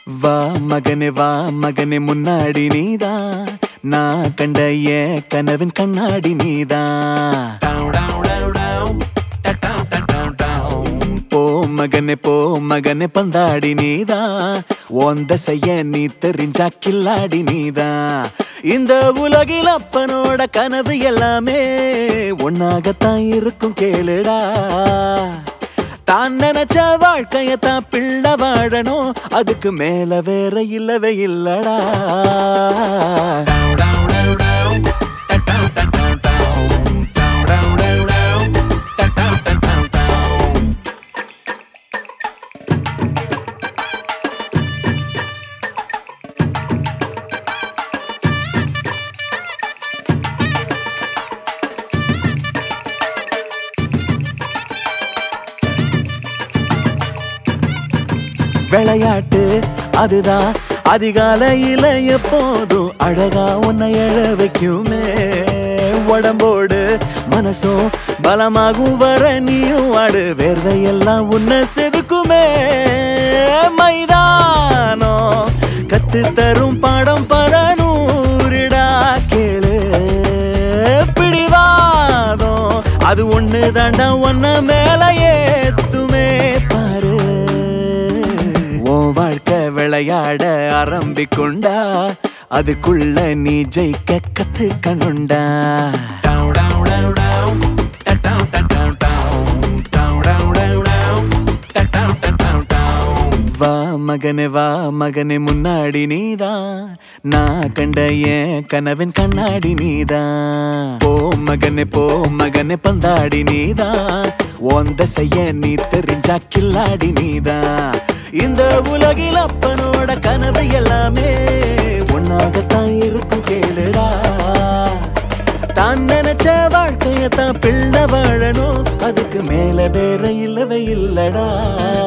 வா மகனே முன்னாடி நீதான் நான் கண்ட ஏன் கனவின் கண்ணாடி நீதான். போ மகனே பந்தாடி நீதான் ஒந்த செய்ய நீ தெரிஞ்சா கில்லாடி நீதான். இந்த உலகில் அப்பனோட கனவு எல்லாமே ஒன்னாகத்தான் இருக்கும் கேளுடா. தான் நினைச்ச வாழ்க்கையத்தான் பிள்ளை வாழணும் அதுக்கு மேல வேற இல்லவே இல்லடா. விளையாட்டு அதுதான் அதிகாலையில எப்போதும் அழகா உன்னை எழ வைக்குமே. உடம்போடு மனசும் பலமாகும் வர நீயும் ஆடு வேர்வையெல்லாம் உன்னை செதுக்குமே. மைதானம் கத்து தரும் பாடம் பல நூறுடா கேளு. பிடிவாதம் அது ஒண்ணு தாண்டா ஒன்ன மேல ஏத்துமே பாரு. வாழ்க்கை விளையாட ஆரம்பிக்குண்டா அதுக்குள்ள நீ ஜெயிக்க கத்துக்கணுண்டா. வா மகனே முன்னாடி நீதான் நான் கண்ட ஏன் கனவின் கண்ணாடி நீதான். போ மகனே பந்தாடி நீதான் ஒந்த செய்ய நீ தெரிஞ்சா கில்லாடி நீதான். இந்த உலகில் அப்பனோட கனவு எல்லாமே ஒன்னாகத்தான் இருக்கும் கேளுடா. தான் நினைச்ச வாழ்க்கையத்தான் பிள்ளை வாழணும் அதுக்கு மேல வேற இல்லவே இல்லடா.